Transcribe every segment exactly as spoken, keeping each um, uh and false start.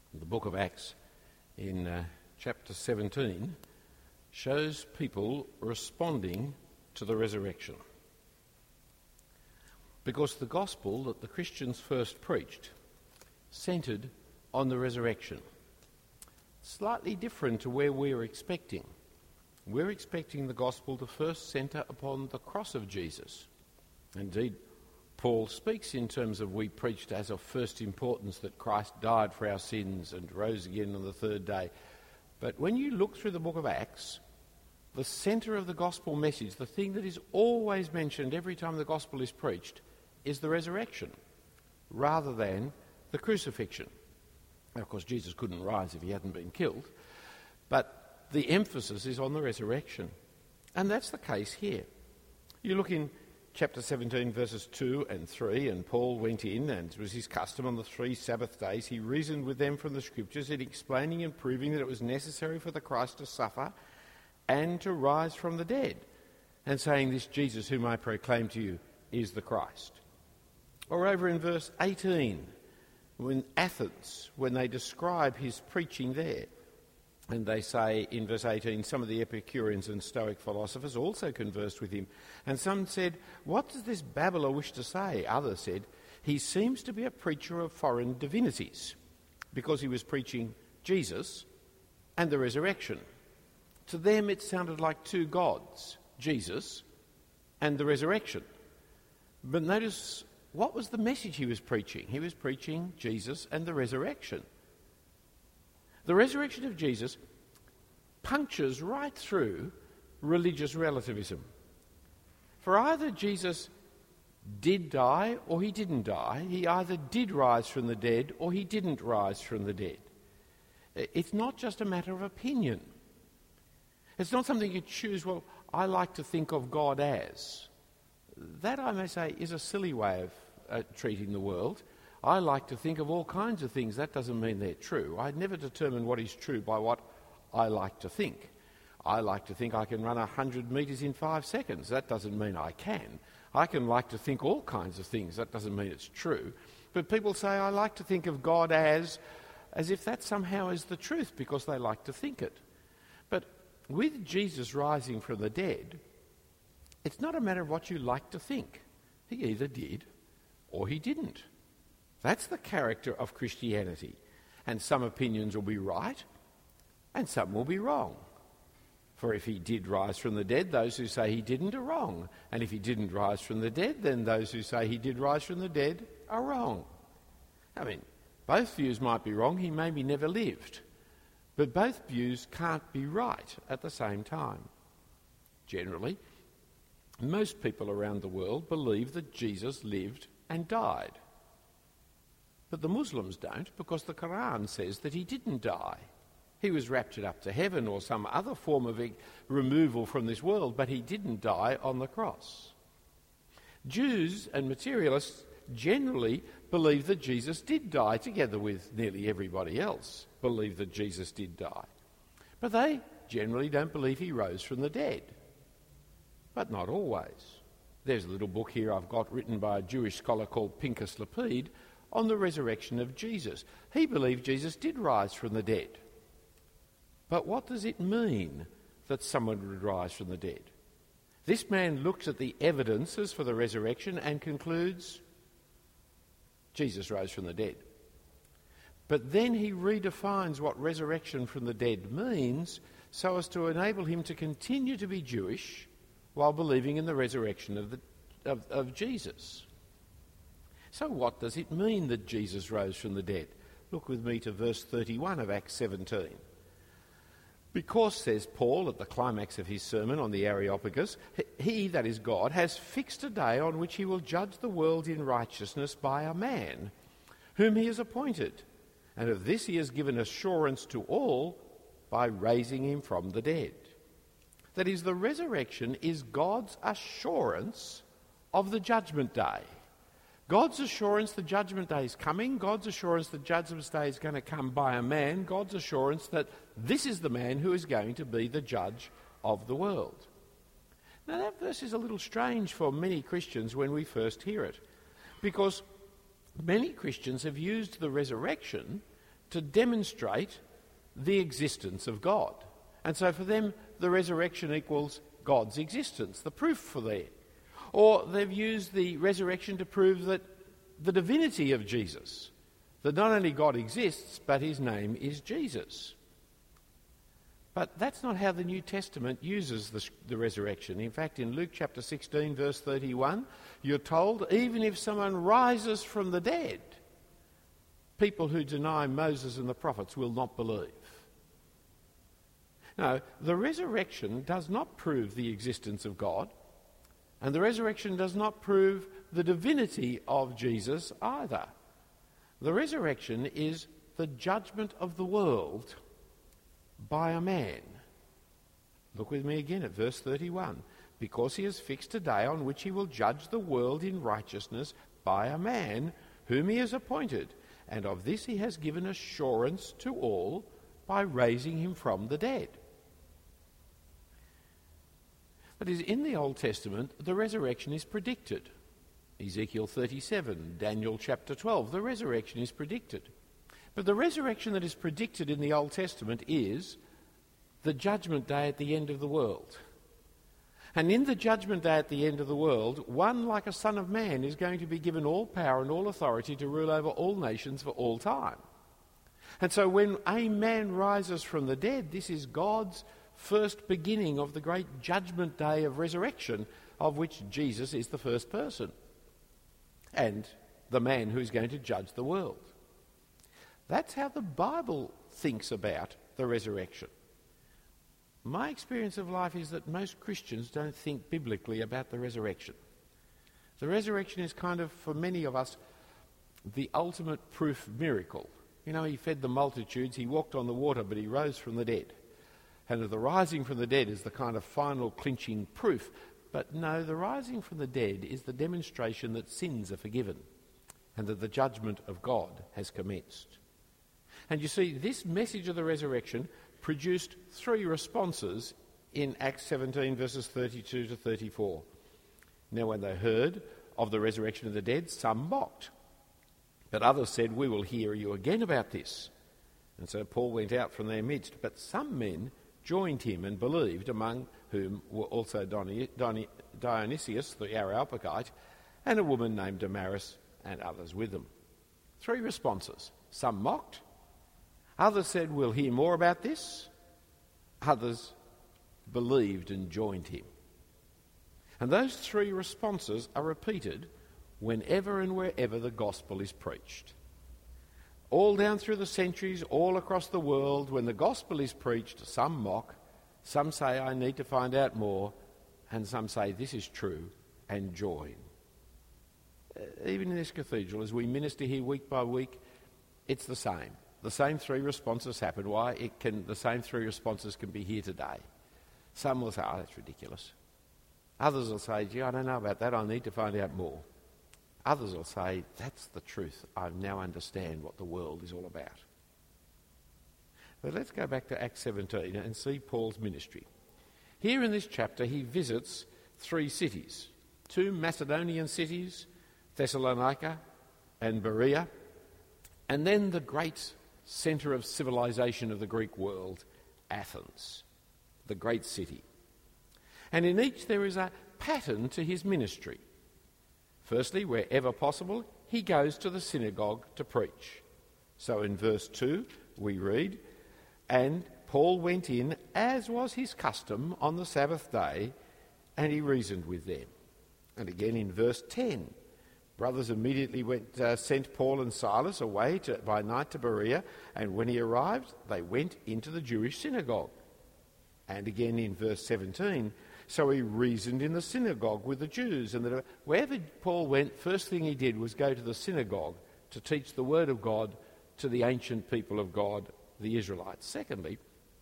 The book of Acts in uh, chapter seventeen shows people responding to the resurrection. Because the gospel that the Christians first preached centred on the resurrection. Slightly different to where we were expecting. We're expecting the gospel to first centre upon the cross of Jesus. Indeed, Paul speaks in terms of we preached as of first importance that Christ died for our sins and rose again on the third day. But when you look through the book of Acts, the centre of the gospel message, the thing that is always mentioned every time the gospel is preached, is the resurrection, rather than the crucifixion. Now, of course, Jesus couldn't rise if he hadn't been killed, but the emphasis is on the resurrection. And that's the case here. You look in chapter seventeen, verses two and three, and Paul went in, and it was his custom on the three Sabbath days. He reasoned with them from the Scriptures in explaining and proving that it was necessary for the Christ to suffer and to rise from the dead, and saying, "This Jesus whom I proclaim to you is the Christ." Or over in verse eighteen, when Athens, when they describe his preaching there, and they say in verse eighteen, some of the Epicureans and Stoic philosophers also conversed with him. And some said, "What does this babbler wish to say?" Others said, "He seems to be a preacher of foreign divinities," because he was preaching Jesus and the resurrection. To them it sounded like two gods, Jesus and the resurrection. But notice, what was the message he was preaching? He was preaching Jesus and the resurrection. The resurrection of Jesus punctures right through religious relativism. For either Jesus did die or he didn't die. He either did rise from the dead or he didn't rise from the dead. It's not just a matter of opinion. It's not something you choose, well, I like to think of God as. That, I may say, is a silly way of uh, treating the world. I like to think of all kinds of things. That doesn't mean they're true. I never determine what is true by what I like to think. I like to think I can run one hundred metres in five seconds. That doesn't mean I can. I can like to think all kinds of things. That doesn't mean it's true. But people say, I like to think of God as, as if that somehow is the truth because they like to think it. But with Jesus rising from the dead, it's not a matter of what you like to think. He either did or he didn't. That's the character of Christianity. And some opinions will be right and some will be wrong. For if he did rise from the dead, those who say he didn't are wrong. And if he didn't rise from the dead, then those who say he did rise from the dead are wrong. I mean, both views might be wrong. He maybe never lived. But both views can't be right at the same time. Generally, most people around the world believe that Jesus lived and died. But the Muslims don't, because the Quran says that he didn't die. He was raptured up to heaven or some other form of removal from this world, but he didn't die on the cross. Jews and materialists generally believe that Jesus did die, together with nearly everybody else believe that Jesus did die. But they generally don't believe he rose from the dead. But not always. There's a little book here I've got written by a Jewish scholar called Pinchas Lapid on the resurrection of Jesus. He believed Jesus did rise from the dead. But what does it mean that someone would rise from the dead? This man looks at the evidences for the resurrection and concludes Jesus rose from the dead. But then he redefines what resurrection from the dead means so as to enable him to continue to be Jewish while believing in the resurrection of, the, of, of Jesus. So what does it mean that Jesus rose from the dead? Look with me to verse thirty-one of Acts seventeen. Because, says Paul at the climax of his sermon on the Areopagus, he, that is God, has fixed a day on which he will judge the world in righteousness by a man, whom he has appointed. And of this he has given assurance to all by raising him from the dead. That is, the resurrection is God's assurance of the judgment day. God's assurance the judgment day is coming. God's assurance the judgment day is going to come by a man. God's assurance that this is the man who is going to be the judge of the world. Now that verse is a little strange for many Christians when we first hear it, because many Christians have used the resurrection to demonstrate the existence of God. And so for them, the resurrection equals God's existence, the proof for that. Or they've used the resurrection to prove that the divinity of Jesus, that not only God exists, but his name is Jesus. But that's not how the New Testament uses the, the resurrection. In fact, in Luke chapter sixteen, verse thirty-one, you're told, even if someone rises from the dead, people who deny Moses and the prophets will not believe. No, the resurrection does not prove the existence of God, and the resurrection does not prove the divinity of Jesus either. The resurrection is the judgment of the world by a man. Look with me again at verse thirty-one. Because he has fixed a day on which he will judge the world in righteousness by a man whom he has appointed, and of this he has given assurance to all by raising him from the dead. But in the Old Testament, the resurrection is predicted. Ezekiel thirty-seven, Daniel chapter twelve, the resurrection is predicted. But the resurrection that is predicted in the Old Testament is the judgment day at the end of the world. And in the judgment day at the end of the world, one like a son of man is going to be given all power and all authority to rule over all nations for all time. And so when a man rises from the dead, this is God's first beginning of the great judgment day of resurrection, of which Jesus is the first person and the man who's going to judge the world. That's how the Bible thinks about the resurrection. My experience of life is that most Christians don't think biblically about the resurrection. The resurrection is kind of, for many of us, the ultimate proof miracle. You know, he fed the multitudes, he walked on the water, but he rose from the dead. And the rising from the dead is the kind of final clinching proof. But no, the rising from the dead is the demonstration that sins are forgiven and that the judgment of God has commenced. And you see, this message of the resurrection produced three responses in Acts seventeen, verses thirty-two to thirty-four. Now, when they heard of the resurrection of the dead, some mocked. But others said, "We will hear you again about this." And so Paul went out from their midst. But some men joined him and believed, among whom were also Dionysius the Areopagite and a woman named Damaris and others with them. Three responses. Some mocked. Others said, "We'll hear more about this." Others believed and joined him. And those three responses are repeated whenever and wherever the gospel is preached. All down through the centuries, all across the world, when the gospel is preached, some mock, some say, "I need to find out more," and some say, "This is true," and join. Even in this cathedral, as we minister here week by week, it's the same. The same three responses happen. Why? It can, the same three responses can be here today. Some will say, "Oh, that's ridiculous." Others will say, "Gee, I don't know about that. I need to find out more." Others will say, "That's the truth. I now understand what the world is all about." But let's go back to Acts seventeen and see Paul's ministry. Here in this chapter, he visits three cities, two Macedonian cities, Thessalonica and Berea, and then the great centre of civilization of the Greek world, Athens, the great city. And in each there is a pattern to his ministry. Firstly, wherever possible, he goes to the synagogue to preach. So in verse two we read, "And Paul went in, as was his custom, on the Sabbath day, and he reasoned with them." And again in verse ten, brothers immediately went, uh, sent Paul and Silas away to, by night to Berea, and when he arrived, they went into the Jewish synagogue. And again in verse seventeen, so he reasoned in the synagogue with the Jews. And that wherever Paul went, first thing he did was go to the synagogue to teach the word of God to the ancient people of God, the Israelites. Secondly,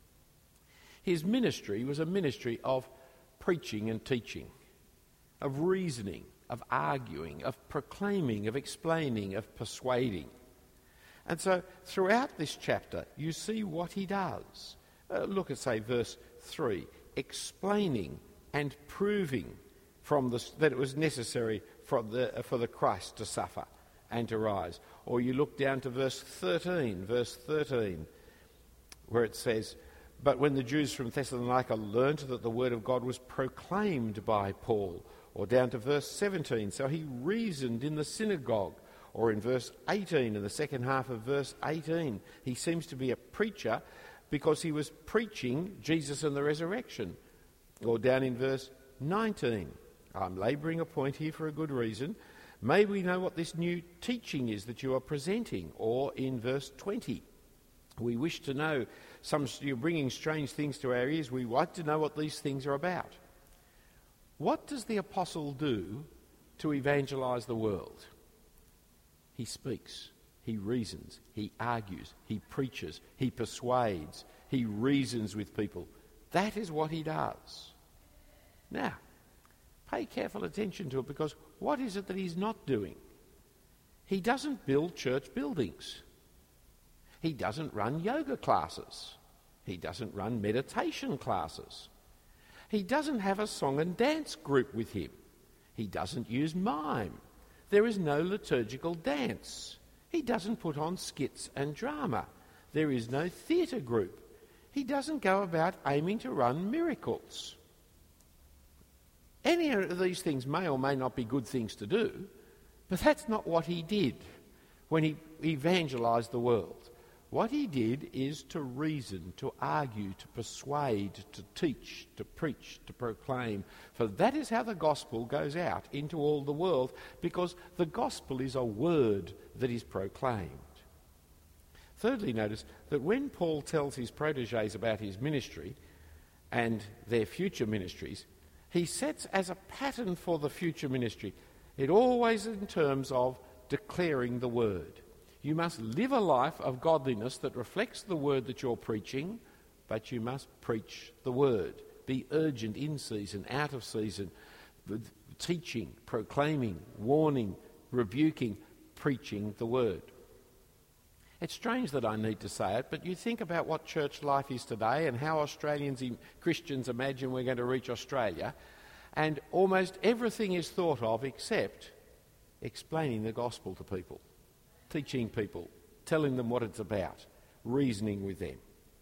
his ministry was a ministry of preaching and teaching, of reasoning, of arguing, of proclaiming, of explaining, of persuading. And so throughout this chapter, you see what he does. Uh, look at, say, verse three, explaining and proving from the, that it was necessary for the, for the Christ to suffer. and to rise. Or you look down to verse thirteen, verse thirteen, where it says, "But when the Jews from Thessalonica learnt that the word of God was proclaimed by Paul," or down to verse seventeen, "So he reasoned in the synagogue," or in verse eighteen, in the second half of verse eighteen, he seems to be a preacher because he was preaching Jesus and the resurrection. Or down in verse nineteen, "I'm labouring a point here for a good reason. May we know what this new teaching is that you are presenting." Or in verse twenty, "We wish to know, some you're bringing strange things to our ears. We like to know what these things are about." What does the apostle do to evangelise the world? He speaks, he reasons, he argues, he preaches, he persuades, he reasons with people. That is what he does. Now, pay careful attention to it, because what is it that he's not doing? He doesn't build church buildings. He doesn't run yoga classes. He doesn't run meditation classes. He doesn't have a song and dance group with him. He doesn't use mime. There is no liturgical dance. He doesn't put on skits and drama. There is no theatre group. He doesn't go about aiming to run miracles. Any of these things may or may not be good things to do, but that's not what he did when he evangelised the world. What he did is to reason, to argue, to persuade, to teach, to preach, to proclaim. For that is how the gospel goes out into all the world, because the gospel is a word that is proclaimed. Thirdly, notice that when Paul tells his protégés about his ministry and their future ministries, he sets as a pattern for the future ministry, it always in terms of declaring the word. You must live a life of godliness that reflects the word that you're preaching, but you must preach the word. Be urgent in season, out of season, teaching, proclaiming, warning, rebuking, preaching the word. It's strange that I need to say it, but you think about what church life is today and how Australians, Christians imagine we're going to reach Australia, and almost everything is thought of except explaining the gospel to people, teaching people, telling them what it's about, reasoning with them.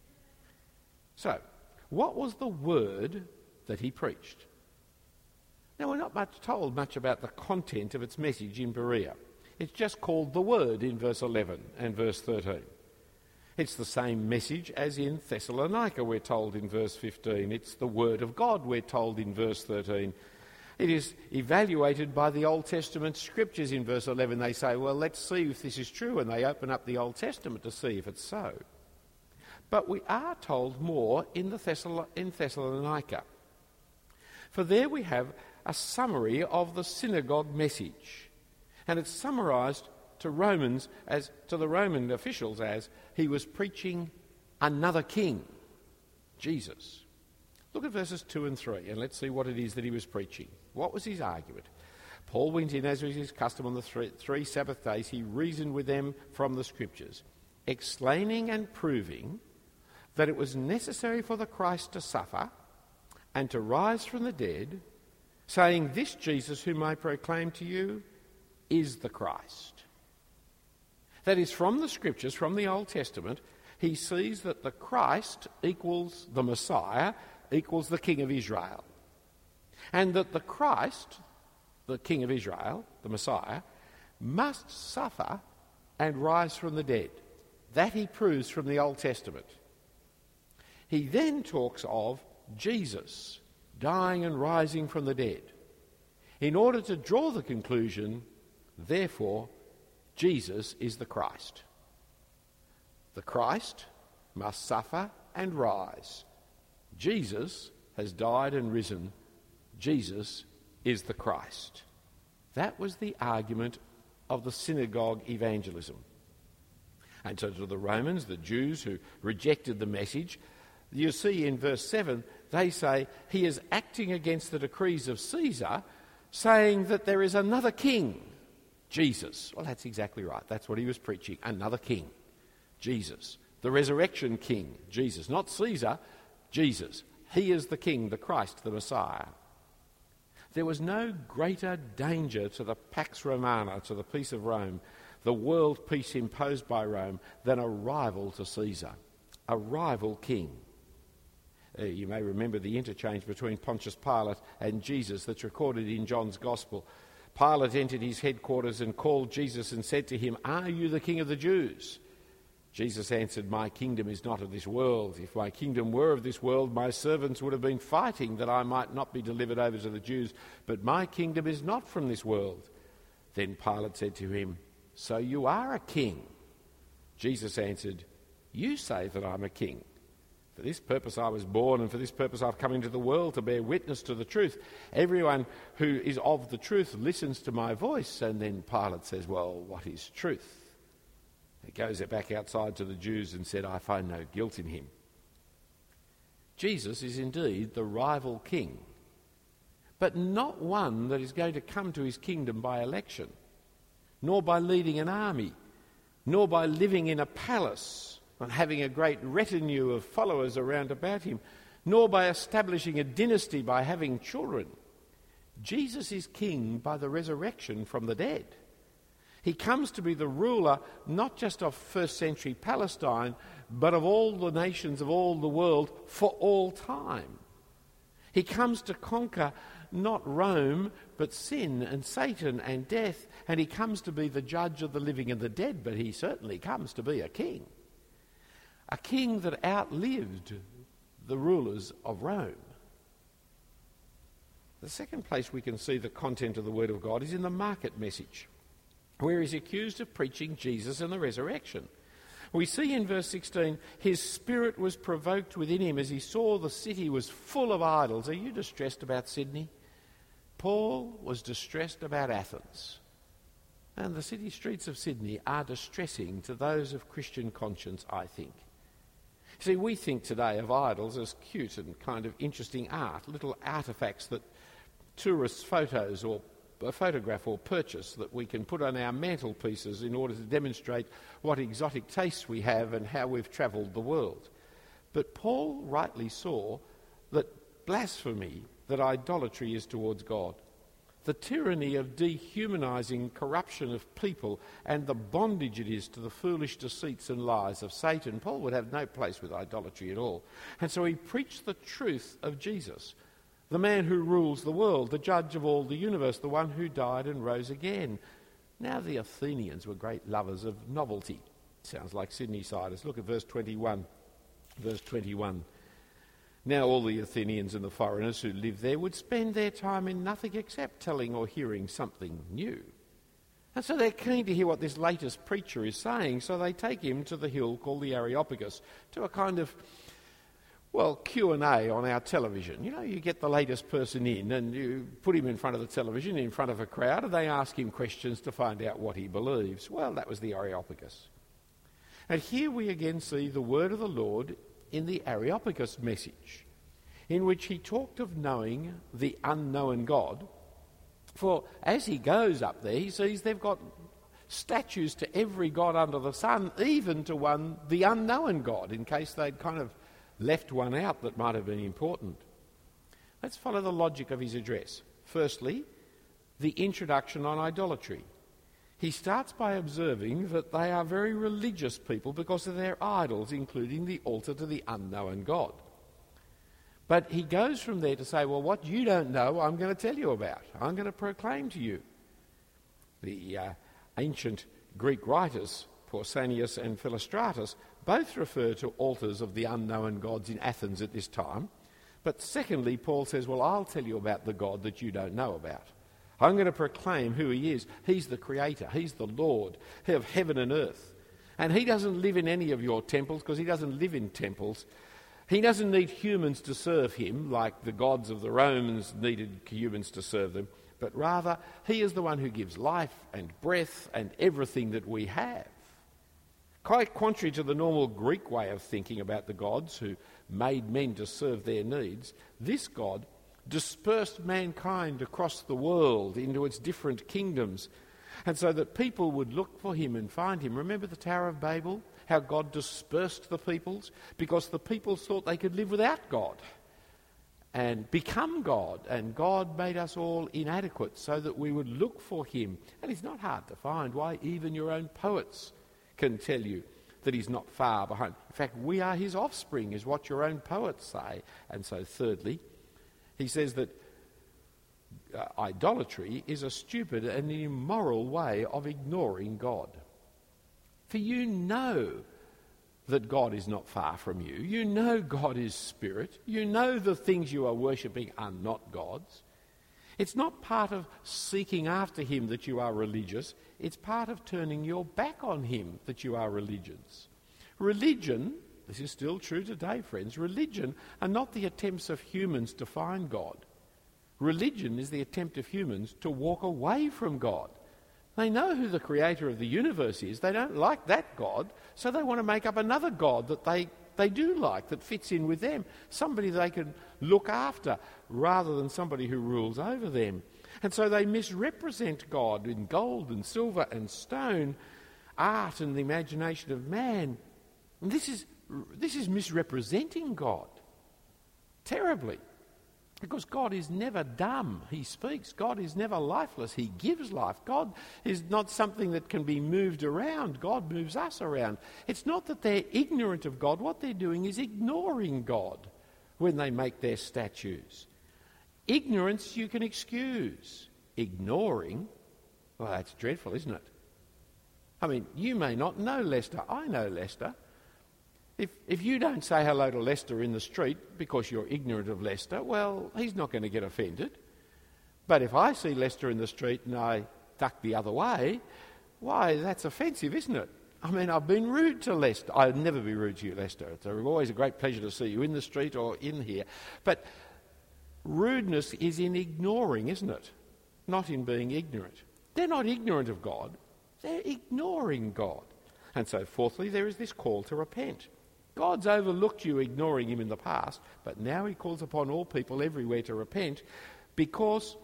So, what was the word that he preached? Now, we're not much told much about the content of its message in Berea. It's just called the Word in verse eleven and verse thirteen. It's the same message as in Thessalonica, we're told in verse fifteen. It's the Word of God, we're told in verse thirteen. It is evaluated by the Old Testament scriptures in verse eleven. They say, well, let's see if this is true, and they open up the Old Testament to see if it's so. But we are told more in, the Thessal- in Thessalonica. For there we have a summary of the synagogue message. And it's summarised to Romans as to the Roman officials as he was preaching another king, Jesus. Look at verses two and three, and let's see what it is that he was preaching. What was his argument? Paul went in, as was his custom on the three, three Sabbath days. He reasoned with them from the Scriptures, explaining and proving that it was necessary for the Christ to suffer and to rise from the dead, saying, "This Jesus whom I proclaim to you is the Christ." That is, from the Scriptures, from the Old Testament, he sees that the Christ equals the Messiah, equals the King of Israel. And that the Christ, the King of Israel, the Messiah, must suffer and rise from the dead. That he proves from the Old Testament. He then talks of Jesus dying and rising from the dead, in order to draw the conclusion, therefore, Jesus is the Christ. The Christ must suffer and rise. Jesus has died and risen. Jesus is the Christ. That was the argument of the synagogue evangelism. And so to the Romans, the Jews who rejected the message, you see in verse seven, they say he is acting against the decrees of Caesar, saying that there is another king, Jesus. Well, that's exactly right. That's what he was preaching. Another king, Jesus. The resurrection king, Jesus. Not Caesar, Jesus. He is the king, the Christ, the Messiah. There was no greater danger to the Pax Romana, to the peace of Rome, the world peace imposed by Rome, than a rival to Caesar, a rival king. Uh, you may remember the interchange between Pontius Pilate and Jesus that's recorded in John's Gospel. Pilate entered his headquarters and called Jesus and said to him, "Are you the King of the Jews?" Jesus answered, "My kingdom is not of this world. If my kingdom were of this world, my servants would have been fighting that I might not be delivered over to the Jews. But my kingdom is not from this world." Then Pilate said to him, "So you are a king?" Jesus answered, "You say that I'm a king. For this purpose I was born, and for this purpose I've come into the world, to bear witness to the truth. Everyone who is of the truth listens to my voice." And then Pilate says, "Well, what is truth?" He goes back outside to the Jews and said, "I find no guilt in him." Jesus is indeed the rival king, but not one that is going to come to his kingdom by election, nor by leading an army, nor by living in a palace and having a great retinue of followers around about him, nor by establishing a dynasty by having children. Jesus is king by the resurrection from the dead. He comes to be the ruler not just of first century Palestine, but of all the nations of all the world for all time. He comes to conquer not Rome, but sin and Satan and death, and he comes to be the judge of the living and the dead, but he certainly comes to be a king. A king that outlived the rulers of Rome. The second place we can see the content of the Word of God is in the market message, where he's accused of preaching Jesus and the resurrection. We see in verse sixteen, his spirit was provoked within him as he saw the city was full of idols. Are you distressed about Sydney? Paul was distressed about Athens. And the city streets of Sydney are distressing to those of Christian conscience, I think. See, we think today of idols as cute and kind of interesting art, little artefacts that tourists' photos or a photograph or purchase that we can put on our mantelpieces in order to demonstrate what exotic tastes we have and how we've travelled the world. But Paul rightly saw that blasphemy, that idolatry is towards God, the tyranny of dehumanising corruption of people and the bondage it is to the foolish deceits and lies of Satan. Paul would have no place with idolatry at all. And so he preached the truth of Jesus, the man who rules the world, the judge of all the universe, the one who died and rose again. Now the Athenians were great lovers of novelty. Sounds like Sydney-siders. Look at verse twenty-one. Verse twenty-one. Now all the Athenians and the foreigners who lived there would spend their time in nothing except telling or hearing something new. And so they're keen to hear what this latest preacher is saying, so they take him to the hill called the Areopagus, to a kind of, well, Q and A on our television. You know, you get the latest person in and you put him in front of the television, in front of a crowd, and they ask him questions to find out what he believes. Well, that was the Areopagus. And here we again see the word of the Lord in the Areopagus message, in which he talked of knowing the unknown God. For as he goes up there, he sees they've got statues to every god under the sun, even to one, the unknown God, in case they'd kind of left one out that might have been important. Let's follow the logic of his address. Firstly, the introduction on idolatry. He starts by observing that they are very religious people because of their idols, including the altar to the unknown God. But he goes from there to say, well, what you don't know, I'm going to tell you about. I'm going to proclaim to you. The uh, ancient Greek writers, Pausanias and Philostratus, both refer to altars of the unknown gods in Athens at this time. But secondly, Paul says, well, I'll tell you about the God that you don't know about. I'm going to proclaim who he is. He's the creator. He's the Lord of heaven and earth. And he doesn't live in any of your temples because he doesn't live in temples. He doesn't need humans to serve him like the gods of the Romans needed humans to serve them. But rather, he is the one who gives life and breath and everything that we have. Quite contrary to the normal Greek way of thinking about the gods who made men to serve their needs, this God dispersed mankind across the world into its different kingdoms, and so that people would look for him and find him. Remember the Tower of Babel? How God dispersed the peoples? Because the peoples thought they could live without God. and become God, and God made us all inadequate so that we would look for him. And it's not hard to find why even your own poets can tell you that he's not far behind. In fact, we are his offspring, is what your own poets say. And so thirdly, he says that uh, idolatry is a stupid and immoral way of ignoring God. For you know that God is not far from you. You know God is spirit. You know the things you are worshipping are not God's. It's not part of seeking after him that you are religious. It's part of turning your back on him that you are religious. Religion, this is still true today, friends, religion are not the attempts of humans to find God. Religion is the attempt of humans to walk away from God. They know who the creator of the universe is. They don't like that God, so they want to make up another God that they, they do like, that fits in with them, somebody they can look after rather than somebody who rules over them. And so they misrepresent God in gold and silver and stone, art and the imagination of man. And this is, this is misrepresenting God terribly. Because God is never dumb. He speaks. God is never lifeless. He gives life. God is not something that can be moved around. God moves us around. It's not that they're ignorant of God. What they're doing is ignoring God when they make their statues. Ignorance you can excuse. Ignoring, well, that's dreadful, isn't it? I mean, you may not know Lester. I know Lester. If if you don't say hello to Lester in the street because you're ignorant of Lester, well, he's not going to get offended. But if I see Lester in the street and I duck the other way, why, that's offensive, isn't it? I mean, I've been rude to Lester. I'd never be rude to you, Lester. It's always a great pleasure to see you in the street or in here. But rudeness is in ignoring, isn't it? Not in being ignorant. They're not ignorant of God. They're ignoring God. And so, fourthly, there is this call to repent. God's overlooked you ignoring him in the past, but now he calls upon all people everywhere to repent because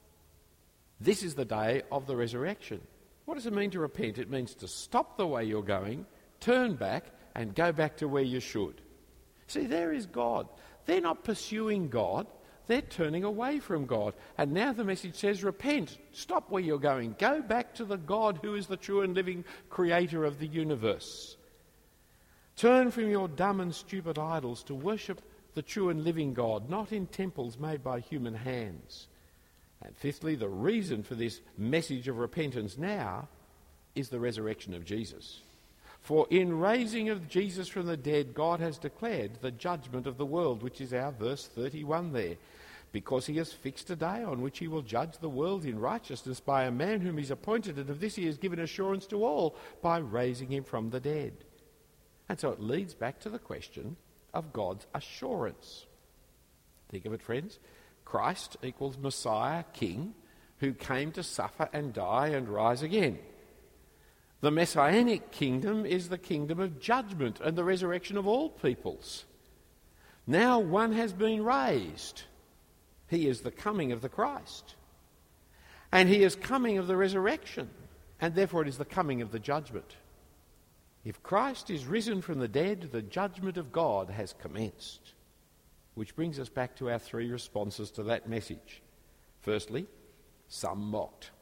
this is the day of the resurrection. What does it mean to repent? It means to stop the way you're going, turn back, and go back to where you should. See, there is God. They're not pursuing God. They're turning away from God. And now the message says, repent, stop where you're going, go back to the God who is the true and living creator of the universe. Turn from your dumb and stupid idols to worship the true and living God, not in temples made by human hands. And fifthly, the reason for this message of repentance now is the resurrection of Jesus. For in raising of Jesus from the dead, God has declared the judgment of the world, which is our verse thirty-one there, because he has fixed a day on which he will judge the world in righteousness by a man whom he's appointed, and of this he has given assurance to all by raising him from the dead. And so it leads back to the question of God's assurance. Think of it, friends. Christ equals Messiah, King, who came to suffer and die and rise again. The Messianic kingdom is the kingdom of judgment and the resurrection of all peoples. Now one has been raised. He is the coming of the Christ. And he is coming of the resurrection. And therefore it is the coming of the judgment. If Christ is risen from the dead, the judgment of God has commenced. Which brings us back to our three responses to that message. Firstly, some mocked.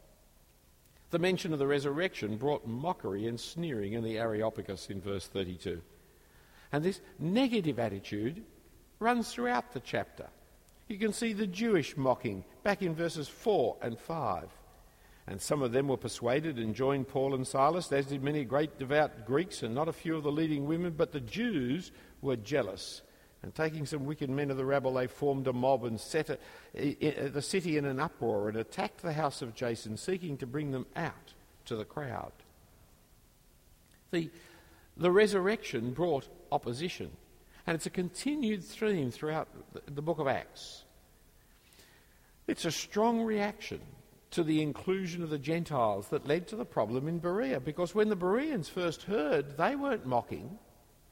The mention of the resurrection brought mockery and sneering in the Areopagus in verse thirty-two. And this negative attitude runs throughout the chapter. You can see the Jewish mocking back in verses four and five. And some of them were persuaded and joined Paul and Silas, as did many great devout Greeks and not a few of the leading women. But the Jews were jealous. And taking some wicked men of the rabble, they formed a mob and set a, a, a, the city in an uproar and attacked the house of Jason, seeking to bring them out to the crowd. The, the resurrection brought opposition. And it's a continued theme throughout the, the book of Acts. It's a strong reaction to the inclusion of the Gentiles that led to the problem in Berea. Because when the Bereans first heard, they weren't mocking.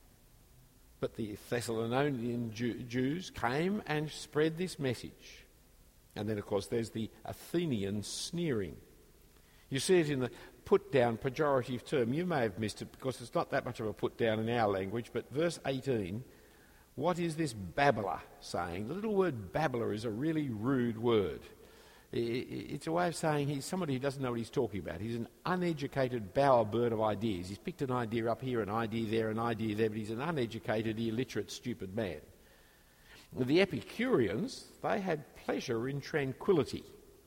But the Thessalonian Jew- Jews came and spread this message. And then, of course, there's the Athenian sneering. You see it in the put-down pejorative term. You may have missed it because it's not that much of a put-down in our language, but verse eighteen, What is this babbler saying? The little word babbler is a really rude word. It's a way of saying he's somebody who doesn't know what he's talking about. He's an uneducated bowerbird of ideas. He's picked an idea up here, an idea there, an idea there, but he's an uneducated, illiterate, stupid man. The Epicureans, they had pleasure in tranquility.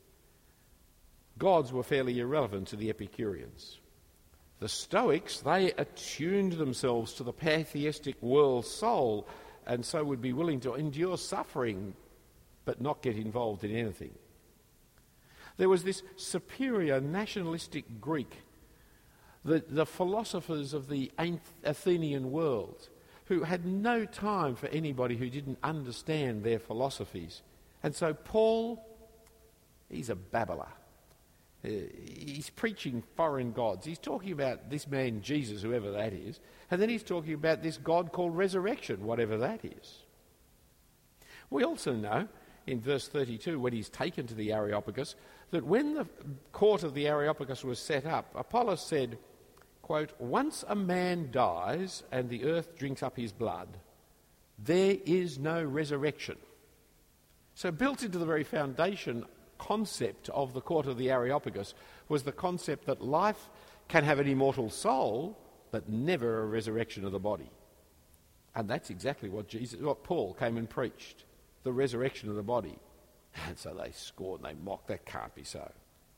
Gods were fairly irrelevant to the Epicureans. The Stoics, they attuned themselves to the pantheistic world soul and so would be willing to endure suffering but not get involved in anything. There was this superior nationalistic Greek, the, the philosophers of the Athenian world, who had no time for anybody who didn't understand their philosophies. And so Paul, he's a babbler. Uh, he's preaching foreign gods. He's talking about this man Jesus, whoever that is, and then he's talking about this God called resurrection, whatever that is. We also know in verse thirty-two, when he's taken to the Areopagus, that when the court of the Areopagus was set up, Apollos said, quote, "Once a man dies and the earth drinks up his blood, there is no resurrection." So built into the very foundation concept of the court of the Areopagus was the concept that life can have an immortal soul, but never a resurrection of the body. And that's exactly what Jesus, what Paul came and preached, the resurrection of the body. And so they scorn, they mock. That can't be so.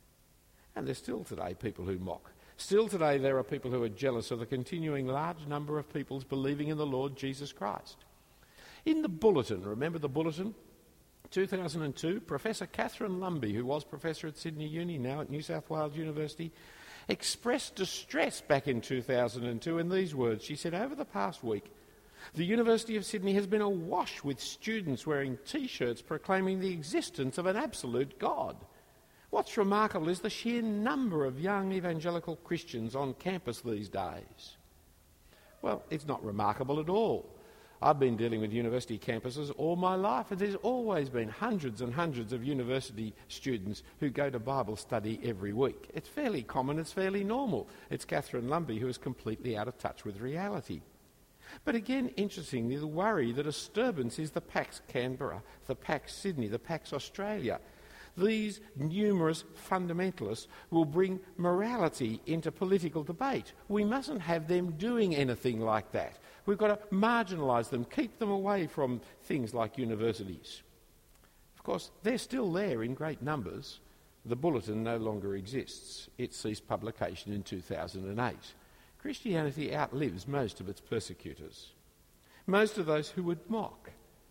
And there's still today people who mock. Still today there are people who are jealous of the continuing large number of peoples believing in the Lord Jesus Christ. In the Bulletin, remember the Bulletin? two thousand two, Professor Catherine Lumby, who was professor at Sydney Uni, now at New South Wales University, expressed distress back in two thousand two in these words. She said, "Over the past week, the University of Sydney has been awash with students wearing T-shirts proclaiming the existence of an absolute God. What's remarkable is the sheer number of young evangelical Christians on campus these days." Well, it's not remarkable at all. I've been dealing with university campuses all my life, and there's always been hundreds and hundreds of university students who go to Bible study every week. It's fairly common, it's fairly normal. It's Catherine Lumby who is completely out of touch with reality. But again, interestingly, the worry, the disturbance is the PAX Canberra, the PAX Sydney, the PAX Australia. These numerous fundamentalists will bring morality into political debate. We mustn't have them doing anything like that. We've got to marginalise them, keep them away from things like universities. Of course, they're still there in great numbers. The Bulletin no longer exists. It ceased publication in two thousand eight. Christianity outlives most of its persecutors, most of those who would mock.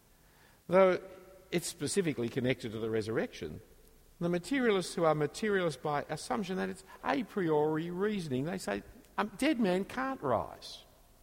Though it's specifically connected to the resurrection, the materialists who are materialists by assumption that it's a priori reasoning, they say, a dead man can't rise.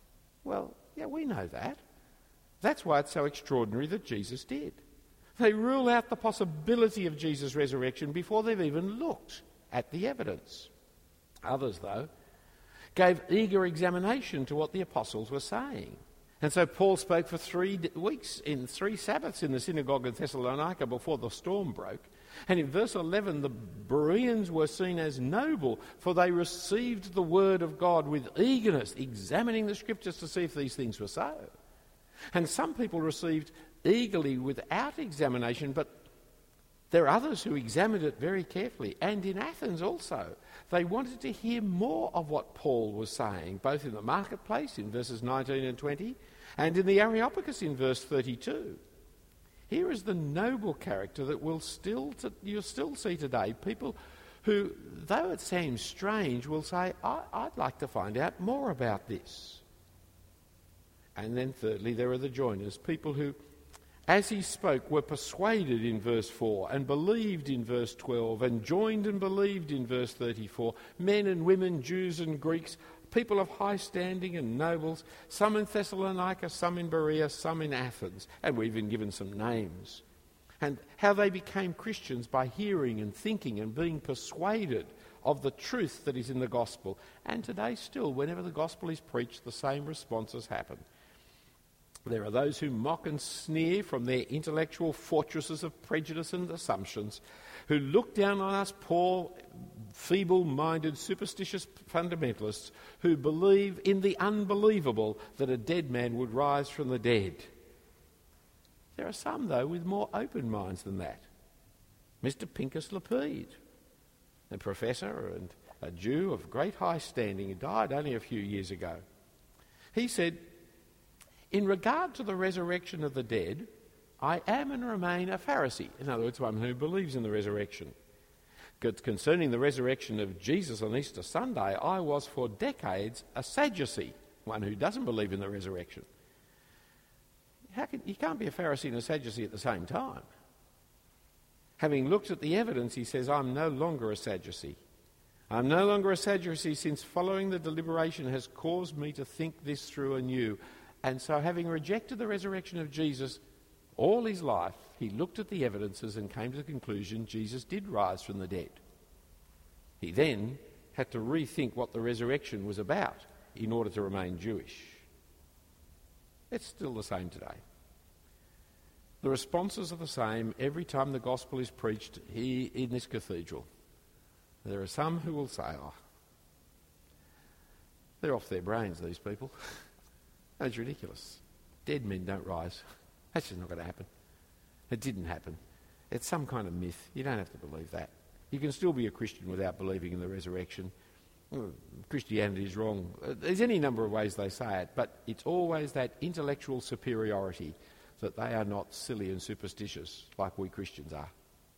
Well, yeah, we know that. That's why it's so extraordinary that Jesus did. They rule out the possibility of Jesus' resurrection before they've even looked at the evidence. Others, though, gave eager examination to what the apostles were saying. And so Paul spoke for three weeks, in three Sabbaths in the synagogue in Thessalonica before the storm broke. And in verse eleven, the Bereans were seen as noble, for they received the word of God with eagerness, examining the scriptures to see if these things were so. And some people received eagerly without examination, but there are others who examined it very carefully. And in Athens also, they wanted to hear more of what Paul was saying, both in the marketplace in verses nineteen and twenty, and in the Areopagus in verse thirty-two. Here is the noble character that we'll still to, you'll still see today. People who, though it seems strange, will say, I, I'd like to find out more about this. And then thirdly, there are the joiners, people who, as he spoke, were persuaded in verse four and believed in verse twelve and joined and believed in verse thirty-four, men and women, Jews and Greeks, people of high standing and nobles, some in Thessalonica, some in Berea, some in Athens, and we've been given some names. And how they became Christians by hearing and thinking and being persuaded of the truth that is in the gospel. And today still, whenever the gospel is preached, the same responses happen. There are those who mock and sneer from their intellectual fortresses of prejudice and assumptions, who look down on us poor, feeble-minded, superstitious fundamentalists who believe in the unbelievable that a dead man would rise from the dead. There are some, though, with more open minds than that. Mister Pincus Lapide, a professor and a Jew of great high standing, who died only a few years ago. He said, "In regard to the resurrection of the dead, I am and remain a Pharisee," in other words, one who believes in the resurrection. Concerning the resurrection of Jesus on Easter Sunday, I was for decades a Sadducee, one who doesn't believe in the resurrection. How can, you can't be a Pharisee and a Sadducee at the same time. Having looked at the evidence, he says, I'm no longer a Sadducee. I'm no longer a Sadducee since following the deliberation has caused me to think this through anew. And so having rejected the resurrection of Jesus all his life, he looked at the evidences and came to the conclusion Jesus did rise from the dead. He then had to rethink what the resurrection was about in order to remain Jewish. It's still the same today. The responses are the same every time the gospel is preached here in this cathedral. There are some who will say, oh, they're off their brains, these people. That's ridiculous. Dead men don't rise. That's just not going to happen. It didn't happen. It's some kind of myth. You don't have to believe that. You can still be a Christian without believing in the resurrection. Well, Christianity is wrong. There's any number of ways they say it, but it's always that intellectual superiority that they are not silly and superstitious like we Christians are.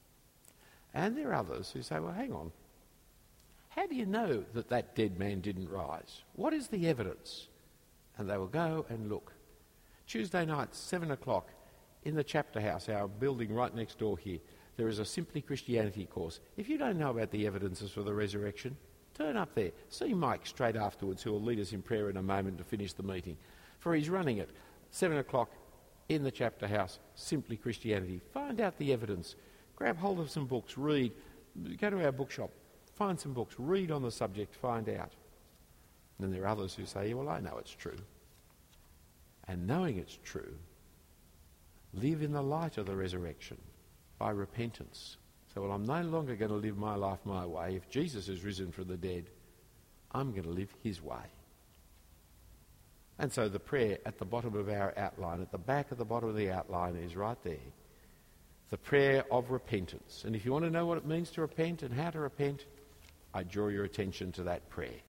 And there are others who say, well, hang on. How do you know that that dead man didn't rise? What is the evidence? And they will go and look. Tuesday night, seven o'clock, in the chapter house, our building right next door here, there is a Simply Christianity course. If you don't know about the evidences for the resurrection, turn up there. See Mike straight afterwards, who will lead us in prayer in a moment to finish the meeting. For he's running it. Seven o'clock in the chapter house, Simply Christianity. Find out the evidence. Grab hold of some books, read. Go to our bookshop, find some books, read on the subject, find out. And then there are others who say, well, I know it's true. And knowing it's true, live in the light of the resurrection by repentance. So, well, I'm no longer going to live my life my way. If Jesus is risen from the dead, I'm going to live his way. And so the prayer at the bottom of our outline, at the back of the bottom of the outline, is right there. The prayer of repentance. And if you want to know what it means to repent and how to repent, I draw your attention to that prayer.